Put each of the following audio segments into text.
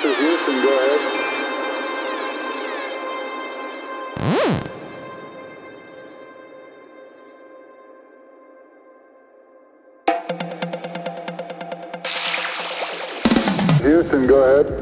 is Houston, go ahead. Houston, go ahead.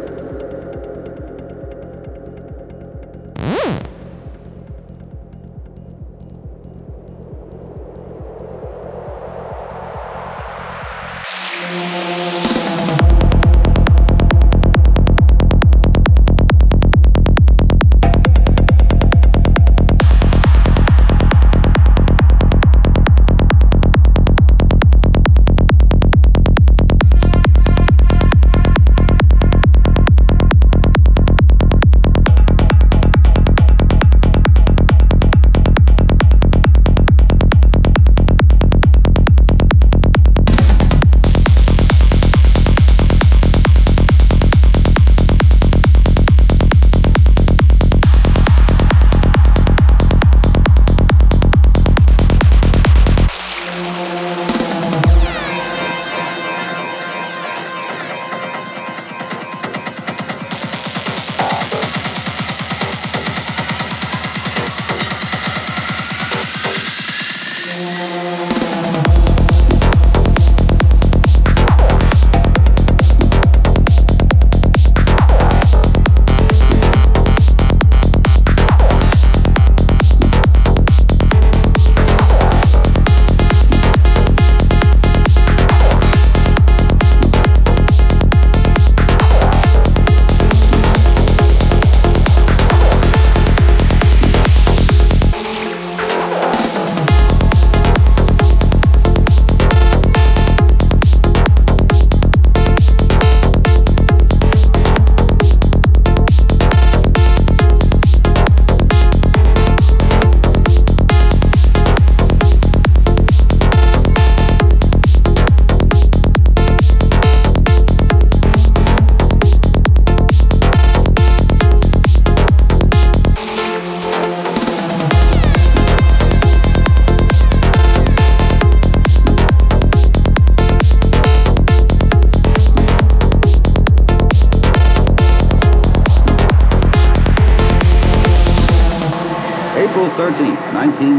April 13th,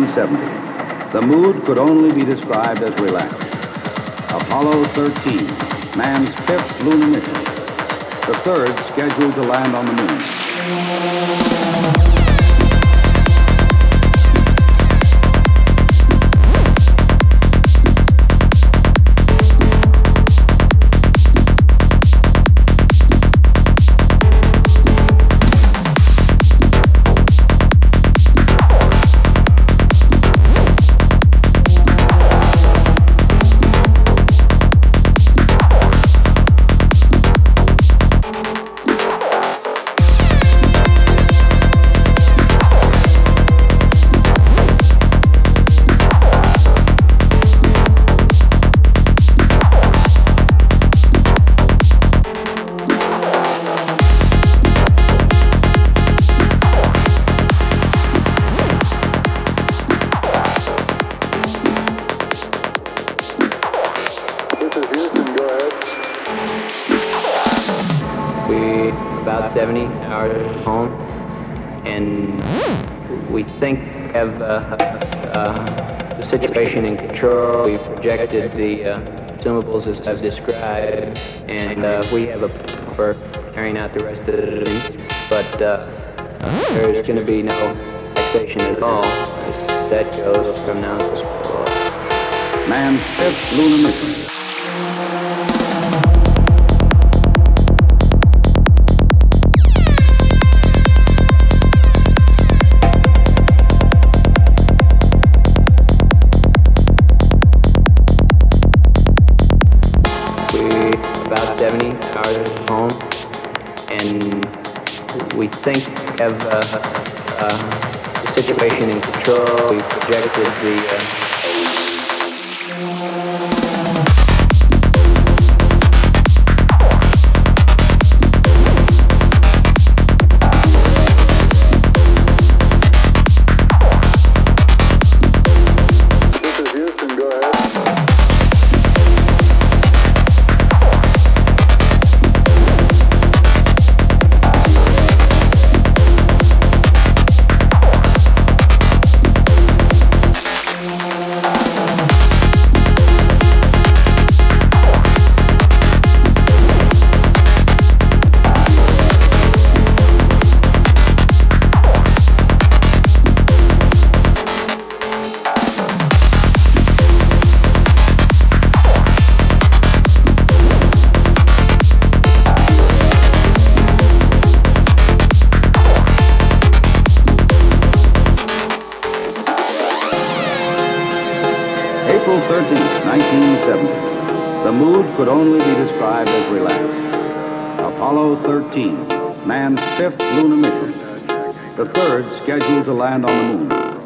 1970. The mood could only be described as relaxed. Apollo 13, man's fifth lunar mission. The third scheduled to land on the moon. About 70 hours home, and we think of the situation in control. We projected the consumables as I've described, and we have a plan for carrying out the rest of the thing. But there's going to be no taxation at all, as that goes from now on. Man's fifth lunar mission. About 70 hours home, and we think of the situation in control. We projected the April 13th, 1970. The mood could only be described as relaxed. Apollo 13, man's fifth lunar mission. The third scheduled to land on the moon.